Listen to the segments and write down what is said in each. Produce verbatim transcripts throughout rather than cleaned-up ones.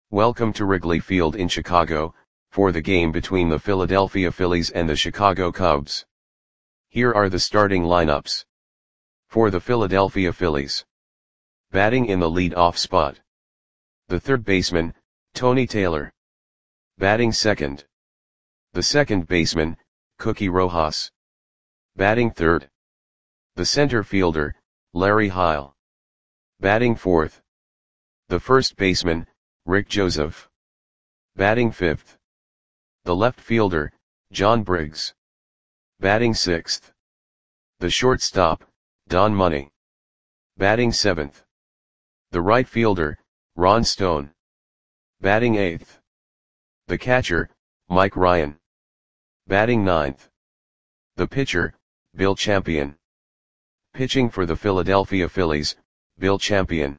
Welcome to Wrigley Field in Chicago, for the game between the Philadelphia Phillies and the Chicago Cubs. Here are the starting lineups. For the Philadelphia Phillies. Batting in the lead-off spot. The third baseman, Tony Taylor. Batting second. The second baseman, Cookie Rojas. Batting third. The center fielder, Larry Heil. Batting fourth. The first baseman, Rick Joseph. Batting fifth. The left fielder, John Briggs. Batting sixth. The shortstop, Don Money. Batting seventh. The right fielder, Ron Stone. Batting eighth. The catcher, Mike Ryan. Batting ninth. The pitcher, Bill Champion. Pitching for the Philadelphia Phillies, Bill Champion.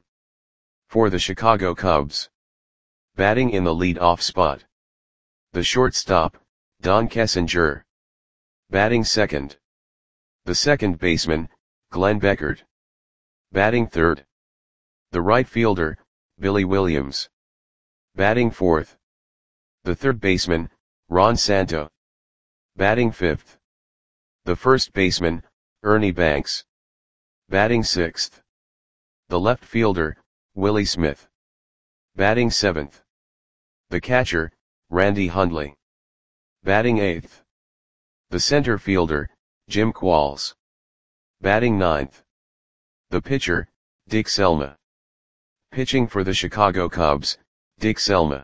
For the Chicago Cubs. Batting in the lead-off spot. The shortstop, Don Kessinger. Batting second. The second baseman, Glenn Beckert. Batting third. The right fielder, Billy Williams. Batting fourth. The third baseman, Ron Santo. Batting fifth. The first baseman, Ernie Banks. Batting sixth. The left fielder, Willie Smith. Batting seventh. The catcher, Randy Hundley. Batting eighth. The center fielder, Jim Qualls. Batting ninth. The pitcher, Dick Selma. Pitching for the Chicago Cubs, Dick Selma.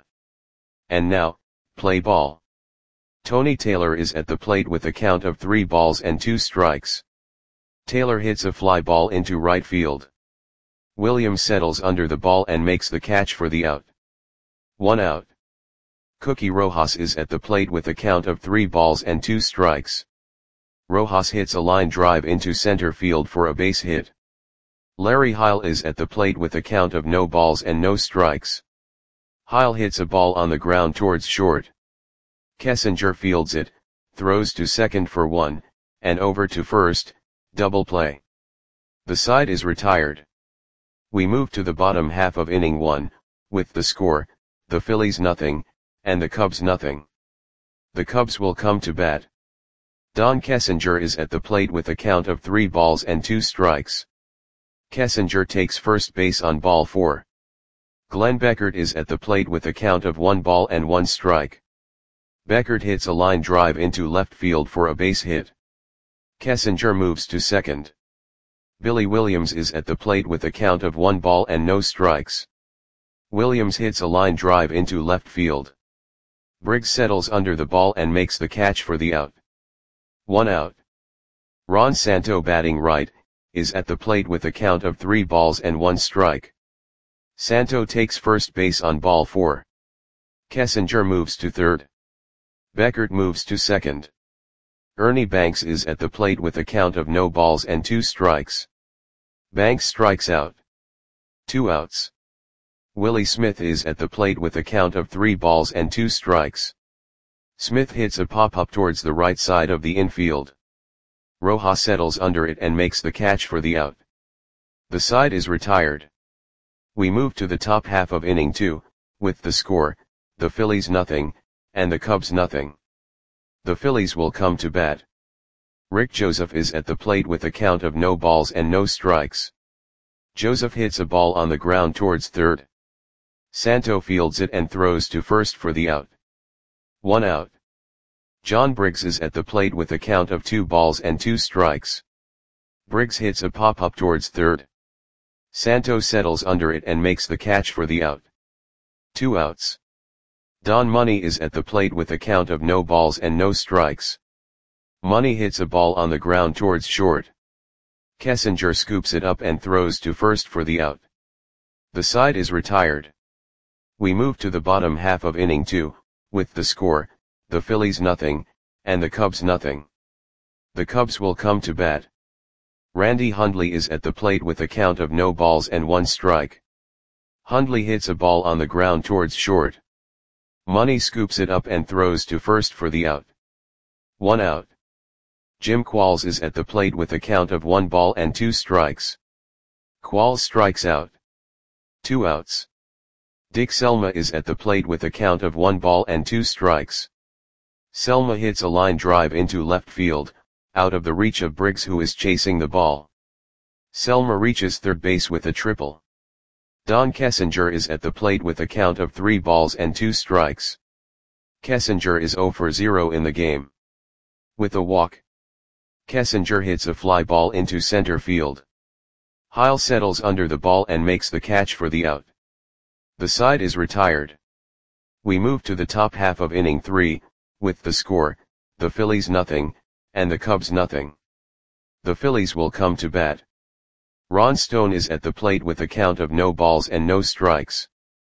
And now, play ball. Tony Taylor is at the plate with a count of three balls and two strikes. Taylor hits a fly ball into right field. Williams settles under the ball and makes the catch for the out. One out. Cookie Rojas is at the plate with a count of three balls and two strikes. Rojas hits a line drive into center field for a base hit. Larry Heil is at the plate with a count of no balls and no strikes. Heil hits a ball on the ground towards short. Kessinger fields it, throws to second for one, and over to first, double play. The side is retired. We move to the bottom half of inning one, with the score, the Phillies nothing, and the Cubs nothing. The Cubs will come to bat. Don Kessinger is at the plate with a count of three balls and two strikes. Kessinger takes first base on ball four. Glenn Beckert is at the plate with a count of one ball and one strike. Beckert hits a line drive into left field for a base hit. Kessinger moves to second. Billy Williams is at the plate with a count of one ball and no strikes. Williams hits a line drive into left field. Briggs settles under the ball and makes the catch for the out. One out. Ron Santo, batting right, is at the plate with a count of three balls and one strike. Santo takes first base on ball four. Kessinger moves to third. Beckert moves to second. Ernie Banks is at the plate with a count of no balls and two strikes. Banks strikes out. Two outs. Willie Smith is at the plate with a count of three balls and two strikes. Smith hits a pop-up towards the right side of the infield. Rojas settles under it and makes the catch for the out. The side is retired. We move to the top half of inning two, with the score, the Phillies nothing, and the Cubs nothing. The Phillies will come to bat. Rick Joseph is at the plate with a count of no balls and no strikes. Joseph hits a ball on the ground towards third. Santo fields it and throws to first for the out. One out. John Briggs is at the plate with a count of two balls and two strikes. Briggs hits a pop-up towards third. Santo settles under it and makes the catch for the out. Two outs. Don Money is at the plate with a count of no balls and no strikes. Money hits a ball on the ground towards short. Kessinger scoops it up and throws to first for the out. The side is retired. We move to the bottom half of inning two, with the score, the Phillies nothing, and the Cubs nothing. The Cubs will come to bat. Randy Hundley is at the plate with a count of no balls and one strike. Hundley hits a ball on the ground towards short. Money scoops it up and throws to first for the out. One out. Jim Qualls is at the plate with a count of one ball and two strikes. Qualls strikes out. Two outs. Dick Selma is at the plate with a count of one ball and two strikes. Selma hits a line drive into left field, out of the reach of Briggs, who is chasing the ball. Selma reaches third base with a triple. Don Kessinger is at the plate with a count of three balls and two strikes. Kessinger is zero for zero in the game. With a walk, Kessinger hits a fly ball into center field. Heil settles under the ball and makes the catch for the out. The side is retired. We move to the top half of inning three, with the score, the Phillies nothing, and the Cubs nothing. The Phillies will come to bat. Ron Stone is at the plate with a count of no balls and no strikes.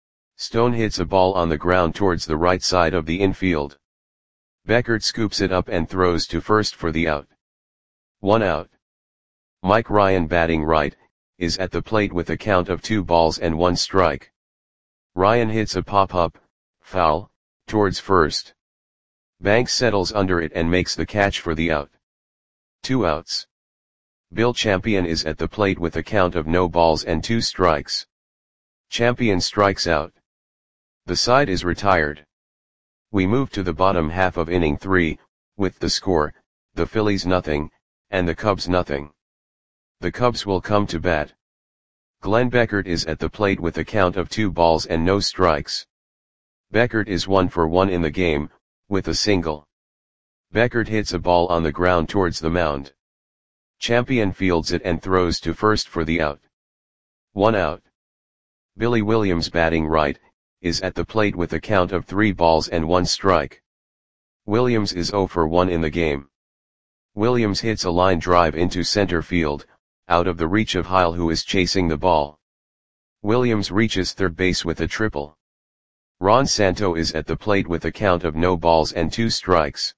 Stone hits a ball on the ground towards the right side of the infield. Beckert scoops it up and throws to first for the out. One out. Mike Ryan, batting right, is at the plate with a count of two balls and one strike. Ryan hits a pop-up, foul, towards first. Banks settles under it and makes the catch for the out. Two outs. Bill Champion is at the plate with a count of no balls and two strikes. Champion strikes out. The side is retired. We move to the bottom half of inning three, with the score, the Phillies nothing, and the Cubs nothing. The Cubs will come to bat. Glenn Beckert is at the plate with a count of two balls and no strikes. Beckert is one for one in the game, with a single. Beckert hits a ball on the ground towards the mound. Champion fields it and throws to first for the out. One out. Billy Williams, batting right, is at the plate with a count of three balls and one strike. Williams is zero for one in the game. Williams hits a line drive into center field, out of the reach of Heil, who is chasing the ball. Williams reaches third base with a triple. Ron Santo is at the plate with a count of no balls and two strikes.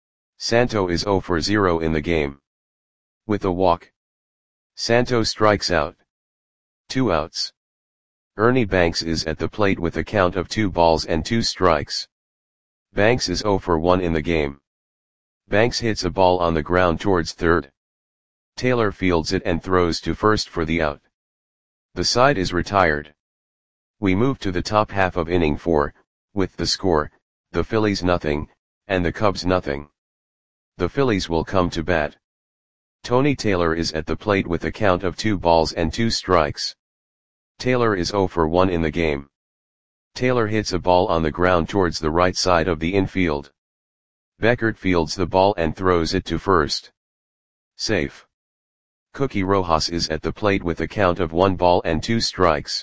Santo is zero for zero in the game. With a walk, Santo strikes out. Two outs. Ernie Banks is at the plate with a count of two balls and two strikes. Banks is zero for one in the game. Banks hits a ball on the ground towards third. Taylor fields it and throws to first for the out. The side is retired. We move to the top half of inning four, with the score, the Phillies nothing, and the Cubs nothing. The Phillies will come to bat. Tony Taylor is at the plate with a count of two balls and two strikes. Taylor is zero for one in the game. Taylor hits a ball on the ground towards the right side of the infield. Beckert fields the ball and throws it to first. Safe. Cookie Rojas is at the plate with a count of one ball and two strikes.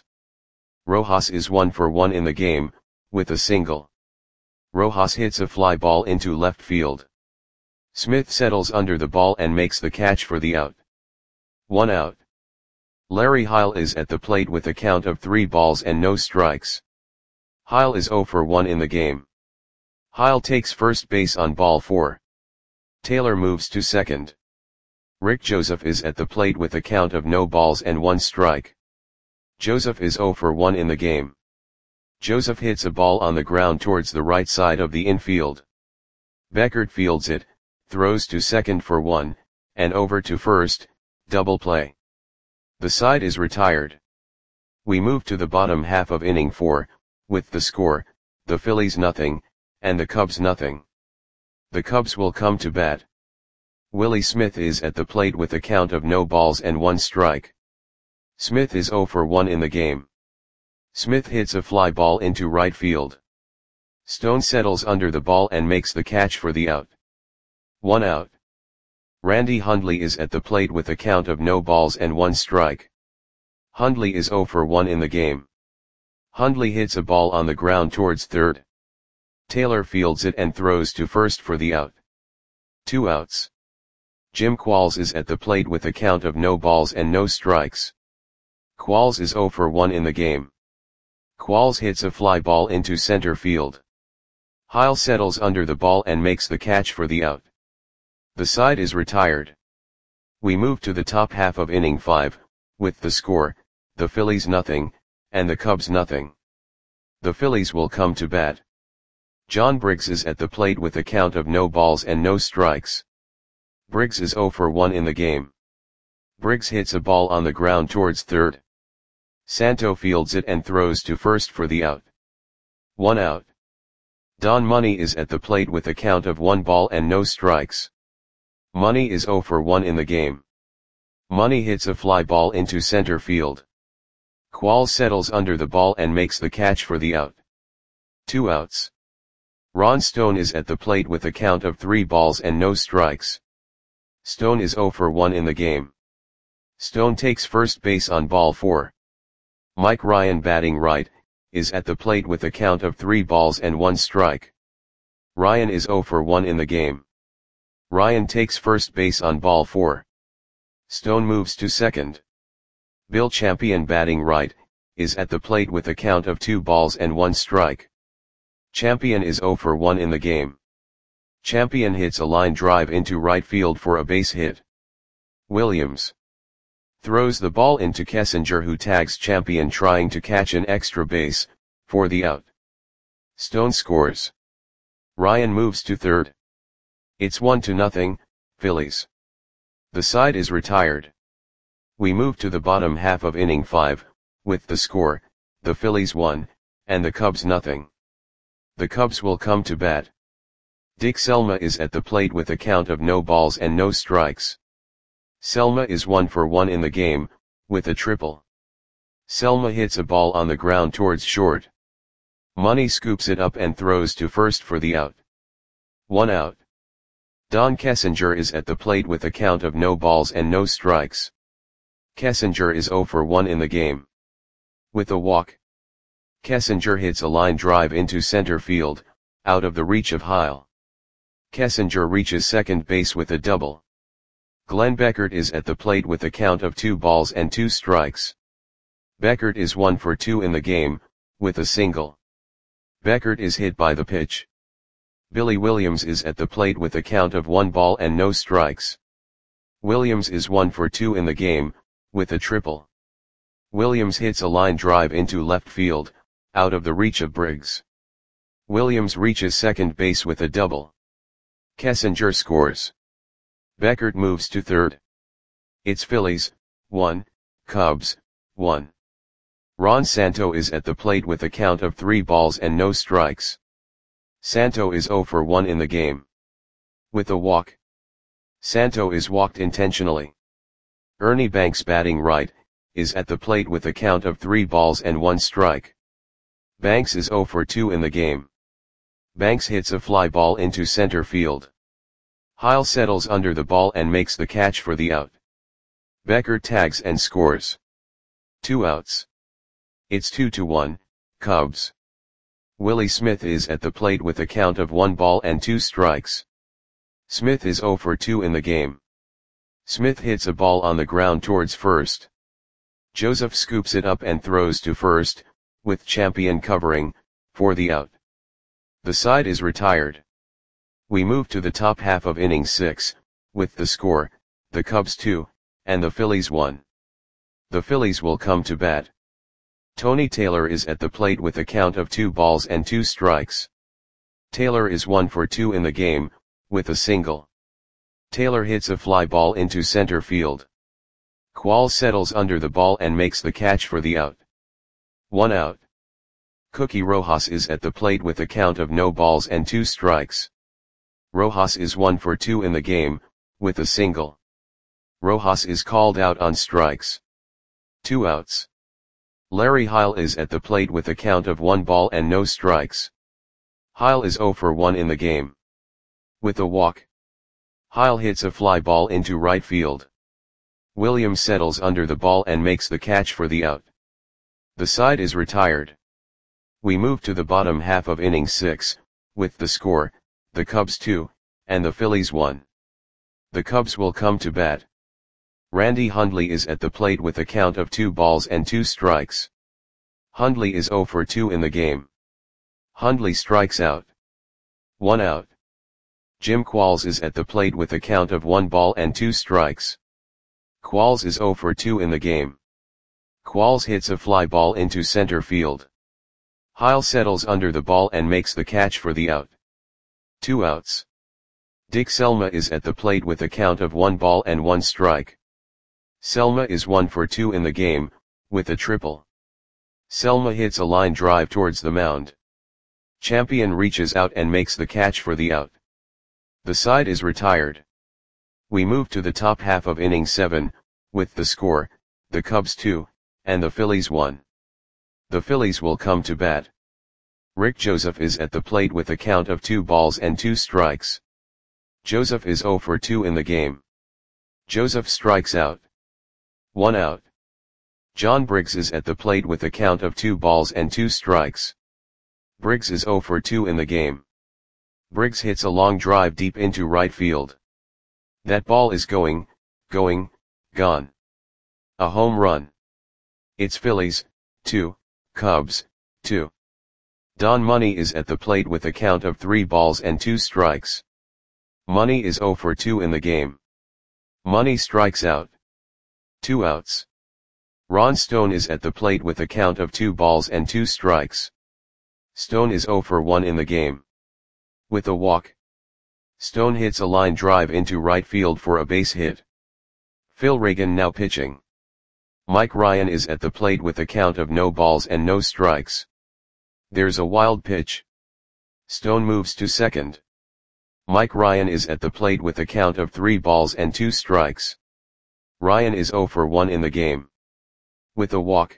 Rojas is one for one in the game, with a single. Rojas hits a fly ball into left field. Smith settles under the ball and makes the catch for the out. One out. Larry Heil is at the plate with a count of three balls and no strikes. Heil is zero for one in the game. Heil takes first base on ball four. Taylor moves to second. Rick Joseph is at the plate with a count of no balls and one strike. Joseph is zero for one in the game. Joseph hits a ball on the ground towards the right side of the infield. Beckert fields it, throws to second for one, and over to first, double play. The side is retired. We move to the bottom half of inning four, with the score, the Phillies nothing, and the Cubs nothing. The Cubs will come to bat. Willie Smith is at the plate with a count of no balls and one strike. Smith is zero for one in the game. Smith hits a fly ball into right field. Stone settles under the ball and makes the catch for the out. One out. Randy Hundley is at the plate with a count of no balls and one strike. Hundley is zero for one in the game. Hundley hits a ball on the ground towards third. Taylor fields it and throws to first for the out. Two outs. Jim Qualls is at the plate with a count of no balls and no strikes. Qualls is zero for one in the game. Qualls hits a fly ball into center field. Heil settles under the ball and makes the catch for the out. The side is retired. We move to the top half of inning five, with the score, the Phillies nothing, and the Cubs nothing. The Phillies will come to bat. John Briggs is at the plate with a count of no balls and no strikes. Briggs is zero for one in the game. Briggs hits a ball on the ground towards third. Santo fields it and throws to first for the out. One out. Don Money is at the plate with a count of one ball and no strikes. Money is zero for one in the game. Money hits a fly ball into center field. Qual settles under the ball and makes the catch for the out. Two outs. Ron Stone is at the plate with a count of three balls and no strikes. Stone is zero for one in the game. Stone takes first base on ball four. Mike Ryan, batting right, is at the plate with a count of three balls and one strike. Ryan is zero for one in the game. Ryan takes first base on ball four. Stone moves to second. Bill Champion, batting right, is at the plate with a count of two balls and one strike. Champion is zero for one in the game. Champion hits a line drive into right field for a base hit. Williams throws the ball into Kessinger, who tags Champion trying to catch an extra base, for the out. Stone scores. Ryan moves to third. It's one to nothing, Phillies. The side is retired. We move to the bottom half of inning five, with the score, the Phillies one, and the Cubs nothing. The Cubs will come to bat. Dick Selma is at the plate with a count of no balls and no strikes. Selma is one for one in the game, with a triple. Selma hits a ball on the ground towards short. Money scoops it up and throws to first for the out. One out. Don Kessinger is at the plate with a count of no balls and no strikes. Kessinger is zero for one in the game. With a walk. Kessinger hits a line drive into center field, out of the reach of Heil. Kessinger reaches second base with a double. Glenn Beckert is at the plate with a count of two balls and two strikes. Beckert is one for two in the game, with a single. Beckert is hit by the pitch. Billy Williams is at the plate with a count of one ball and no strikes. Williams is one for two in the game, with a triple. Williams hits a line drive into left field, out of the reach of Briggs. Williams reaches second base with a double. Kessinger scores. Beckert moves to third. It's Phillies, one, Cubs, one. Ron Santo is at the plate with a count of three balls and no strikes. Santo is zero for one in the game. With a walk. Santo is walked intentionally. Ernie Banks, batting right, is at the plate with a count of three balls and one strike. Banks is zero for two in the game. Banks hits a fly ball into center field. Heil settles under the ball and makes the catch for the out. Beckert tags and scores. Two outs. It's two to one, Cubs. Willie Smith is at the plate with a count of one ball and two strikes. Smith is zero for two in the game. Smith hits a ball on the ground towards first. Joseph scoops it up and throws to first, with Champion covering, for the out. The side is retired. We move to the top half of inning six, with the score, the Cubs two, and the Phillies one. The Phillies will come to bat. Tony Taylor is at the plate with a count of two balls and two strikes. Taylor is one for two in the game, with a single. Taylor hits a fly ball into center field. Qual settles under the ball and makes the catch for the out. One out. Cookie Rojas is at the plate with a count of no balls and two strikes. Rojas is one for two in the game, with a single. Rojas is called out on strikes. Two outs. Larry Heil is at the plate with a count of one ball and no strikes. Heil is zero for one in the game. With a walk. Heil hits a fly ball into right field. Williams settles under the ball and makes the catch for the out. The side is retired. We move to the bottom half of inning six, with the score, the Cubs two, and the Phillies one. The Cubs will come to bat. Randy Hundley is at the plate with a count of two balls and two strikes. Hundley is zero for two in the game. Hundley strikes out. One out. Jim Qualls is at the plate with a count of one ball and two strikes. Qualls is zero for two in the game. Qualls hits a fly ball into center field. Heil settles under the ball and makes the catch for the out. Two outs. Dick Selma is at the plate with a count of one ball and one strike. Selma is one for two in the game, with a triple. Selma hits a line drive towards the mound. Champion reaches out and makes the catch for the out. The side is retired. We move to the top half of inning seven, with the score, the Cubs two, and the Phillies one. The Phillies will come to bat. Rick Joseph is at the plate with a count of two balls and two strikes. Joseph is oh for two in the game. Joseph strikes out. One out. John Briggs is at the plate with a count of two balls and two strikes. Briggs is oh for two in the game. Briggs hits a long drive deep into right field. That ball is going, going, gone. A home run. It's Phillies, two, Cubs, two. Don Money is at the plate with a count of three balls and two strikes. Money is oh for two in the game. Money strikes out. Two outs. Ron Stone is at the plate with a count of two balls and two strikes. Stone is oh for one in the game. With a walk. Stone hits a line drive into right field for a base hit. Phil Reagan now pitching. Mike Ryan is at the plate with a count of no balls and no strikes. There's a wild pitch. Stone moves to second. Mike Ryan is at the plate with a count of three balls and two strikes. Ryan is oh for one in the game. With a walk.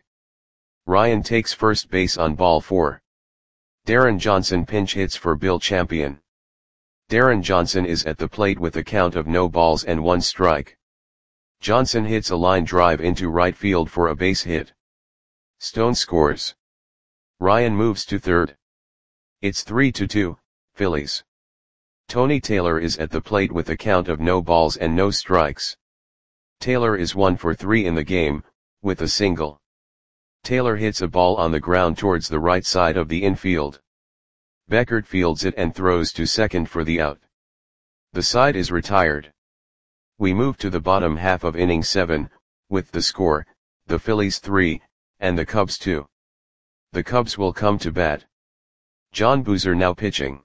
Ryan takes first base on ball four. Darren Johnson pinch hits for Bill Champion. Darren Johnson is at the plate with a count of no balls and one strike. Johnson hits a line drive into right field for a base hit. Stone scores. Ryan moves to third. It's three to two, Phillies. Tony Taylor is at the plate with a count of no balls and no strikes. Taylor is one for three in the game, with a single. Taylor hits a ball on the ground towards the right side of the infield. Beckert fields it and throws to second for the out. The side is retired. We move to the bottom half of inning seven, with the score, the Phillies three, and the Cubs two. The Cubs will come to bat. John Boozer now pitching.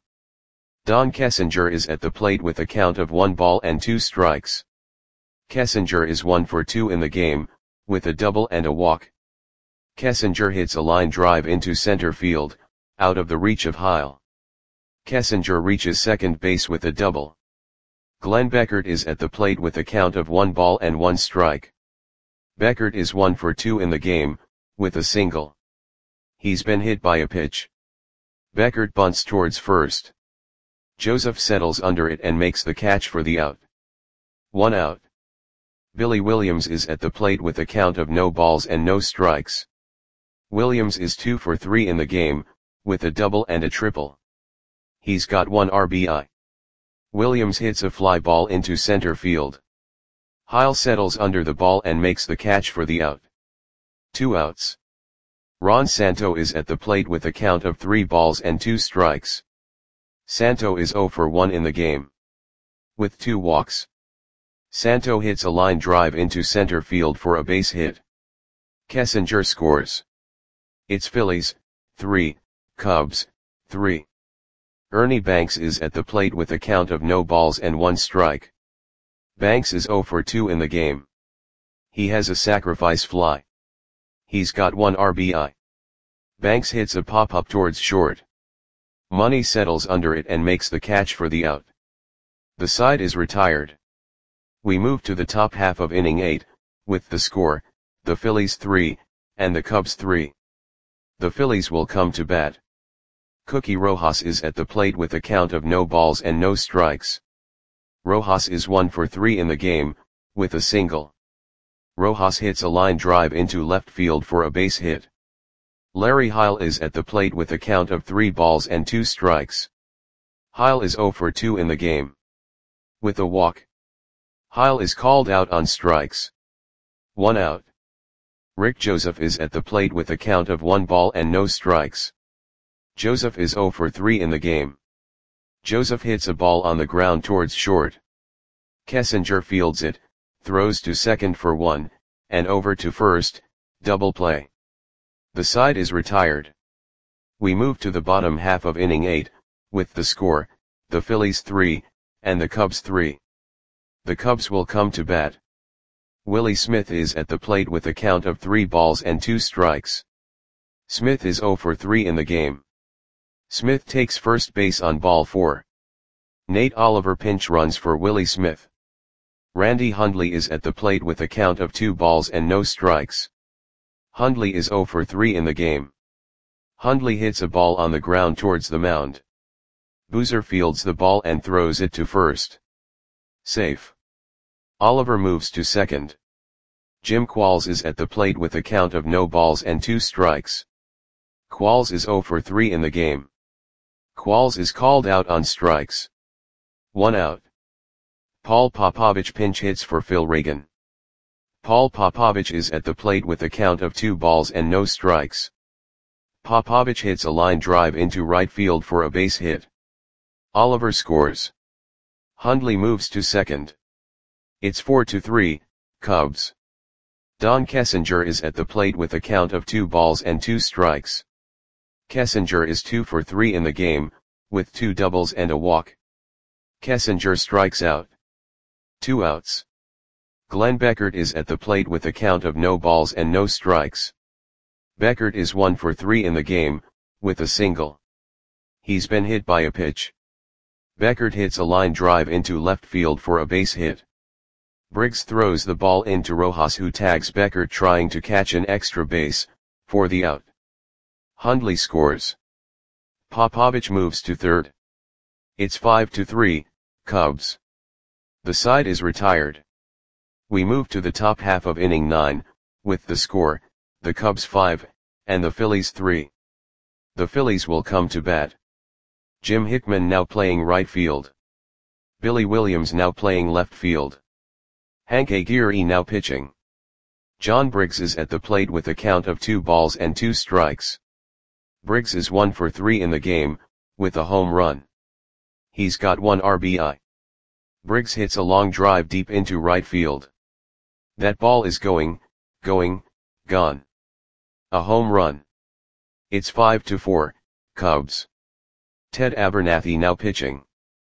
Don Kessinger is at the plate with a count of one ball and two strikes. Kessinger is one for two in the game, with a double and a walk. Kessinger hits a line drive into center field, out of the reach of Heil. Kessinger reaches second base with a double. Glenn Beckert is at the plate with a count of one ball and one strike. Beckert is one for two in the game, with a single. He's been hit by a pitch. Beckert bunts towards first. Joseph settles under it and makes the catch for the out. One out. Billy Williams is at the plate with a count of no balls and no strikes. Williams is two for three in the game, with a double and a triple. He's got one R B I. Williams hits a fly ball into center field. Heil settles under the ball and makes the catch for the out. Two outs. Ron Santo is at the plate with a count of three balls and two strikes. Santo is oh for one in the game. With two walks. Santo hits a line drive into center field for a base hit. Kessinger scores. It's Phillies, three, Cubs, three. Ernie Banks is at the plate with a count of no balls and one strike. Banks is oh for two in the game. He has a sacrifice fly. He's got one R B I. Banks hits a pop-up towards short. Money settles under it and makes the catch for the out. The side is retired. We move to the top half of inning eight, with the score, the Phillies three, and the Cubs three. The Phillies will come to bat. Cookie Rojas is at the plate with a count of no balls and no strikes. Rojas is one for three in the game, with a single. Rojas hits a line drive into left field for a base hit. Larry Heil is at the plate with a count of three balls and two strikes. Heil is oh for two in the game. With a walk. Heil is called out on strikes. One out. Rick Joseph is at the plate with a count of one ball and no strikes. Joseph is oh for three in the game. Joseph hits a ball on the ground towards short. Kessinger fields it, throws to second for one, and over to first, double play. The side is retired. We move to the bottom half of inning eight, with the score, the Phillies three, and the Cubs three. The Cubs will come to bat. Willie Smith is at the plate with a count of three balls and two strikes. Smith is zero for three in the game. Smith takes first base on ball four. Nate Oliver pinch runs for Willie Smith. Randy Hundley is at the plate with a count of two balls and no strikes. Hundley is zero for three in the game. Hundley hits a ball on the ground towards the mound. Boozer fields the ball and throws it to first. Safe. Oliver moves to second. Jim Qualls is at the plate with a count of no balls and two strikes. Qualls is zero for three in the game. Qualls is called out on strikes. One out. Paul Popovich pinch hits for Phil Reagan. Paul Popovich is at the plate with a count of two balls and no strikes. Popovich hits a line drive into right field for a base hit. Oliver scores. Hundley moves to second. It's four to three, Cubs. Don Kessinger is at the plate with a count of two balls and two strikes. Kessinger is two for three in the game, with two doubles and a walk. Kessinger strikes out. Two outs. Glenn Beckert is at the plate with a count of no balls and no strikes. Beckert is one for three in the game, with a single. He's been hit by a pitch. Beckert hits a line drive into left field for a base hit. Briggs throws the ball into Rojas, who tags Beckert trying to catch an extra base, for the out. Hundley scores. Popovich moves to third. It's five to three, Cubs. The side is retired. We move to the top half of inning nine, with the score, the Cubs five, and the Phillies three. The Phillies will come to bat. Jim Hickman now playing right field. Billy Williams now playing left field. Hank Aguirre now pitching. John Briggs is at the plate with a count of two balls and two strikes. Briggs is one for three in the game, with a home run. He's got one R B I. Briggs hits a long drive deep into right field. That ball is going, going, gone. A home run. It's five to four, Cubs. Ted Abernathy now pitching.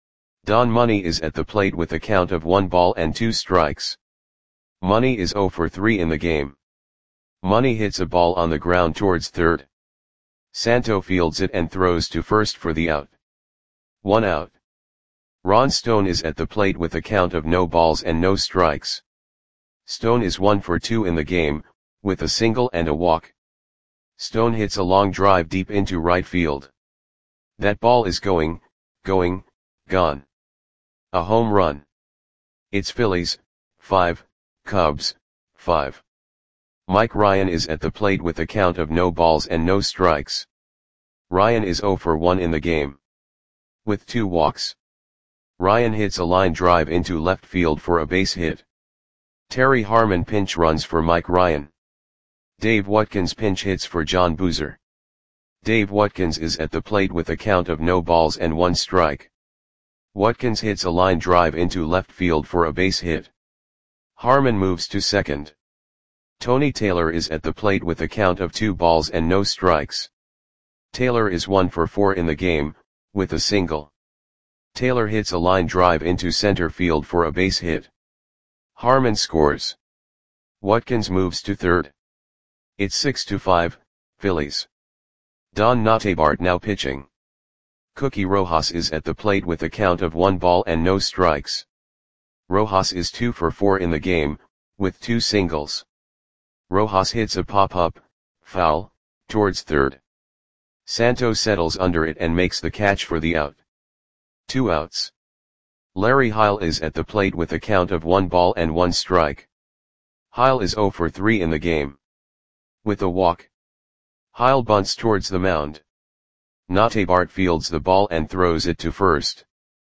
Don Money is at the plate with a count of one ball and two strikes. Money is zero for three in the game. Money hits a ball on the ground towards third. Santo fields it and throws to first for the out. One out. Ron Stone is at the plate with a count of no balls and no strikes. Stone is one for two in the game, with a single and a walk. Stone hits a long drive deep into right field. That ball is going, going, gone. A home run. It's Phillies, five, Cubs, five. Mike Ryan is at the plate with a count of no balls and no strikes. Ryan is zero for one in the game. With two walks. Ryan hits a line drive into left field for a base hit. Terry Harmon pinch runs for Mike Ryan. Dave Watkins pinch hits for John Boozer. Dave Watkins is at the plate with a count of no balls and one strike. Watkins hits a line drive into left field for a base hit. Harmon moves to second. Tony Taylor is at the plate with a count of two balls and no strikes. Taylor is one for four in the game, with a single. Taylor hits a line drive into center field for a base hit. Harmon scores. Watkins moves to third. It's six to five, Phillies. Don Notabart now pitching. Cookie Rojas is at the plate with a count of one ball and no strikes. Rojas is two for four in the game, with two singles. Rojas hits a pop-up, foul, towards third. Santo settles under it and makes the catch for the out. Two outs. Larry Heil is at the plate with a count of one ball and one strike. Heil is zero for three in the game. With a walk. Heil bunts towards the mound. Notabart fields the ball and throws it to first.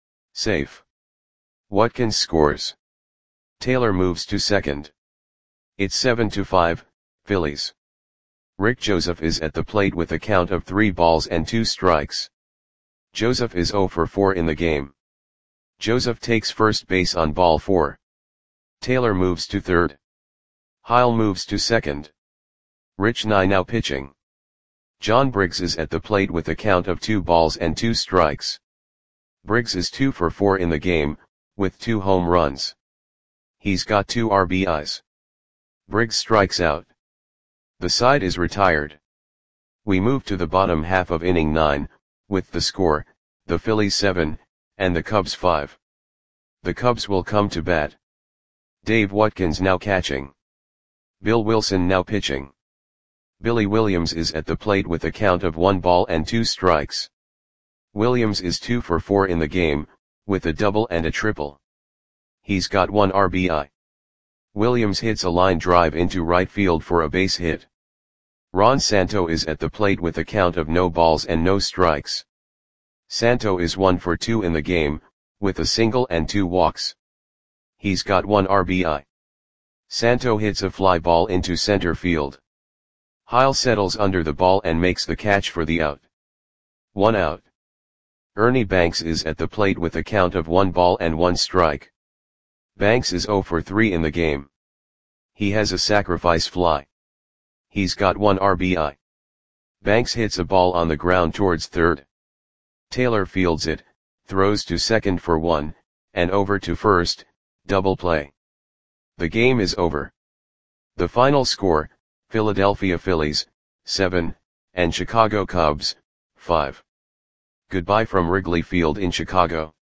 Safe. Watkins scores. Taylor moves to second. It's seven to five, Phillies. Rick Joseph is at the plate with a count of three balls and two strikes. Joseph is zero for four in the game. Joseph takes first base on ball four. Taylor moves to third. Heil moves to second. Rich Nye now pitching. John Briggs is at the plate with a count of two balls and two strikes. Briggs is two for four in the game, with two home runs. He's got two R B Is. Briggs strikes out. The side is retired. We move to the bottom half of inning nine, with the score, the Phillies seven, and the Cubs five. The Cubs will come to bat. Dave Watkins now catching. Bill Wilson now pitching. Billy Williams is at the plate with a count of one ball and two strikes. Williams is two for four in the game, with a double and a triple. He's got one R B I. Williams hits a line drive into right field for a base hit. Ron Santo is at the plate with a count of no balls and no strikes. Santo is one for two in the game, with a single and two walks. He's got one R B I. Santo hits a fly ball into center field. Heil settles under the ball and makes the catch for the out. One out. Ernie Banks is at the plate with a count of one ball and one strike. Banks is zero for three in the game. He has a sacrifice fly. He's got one R B I. Banks hits a ball on the ground towards third. Taylor fields it, throws to second for one, and over to first, double play. The game is over. The final score, Philadelphia Phillies, seven, and Chicago Cubs, five. Goodbye from Wrigley Field in Chicago.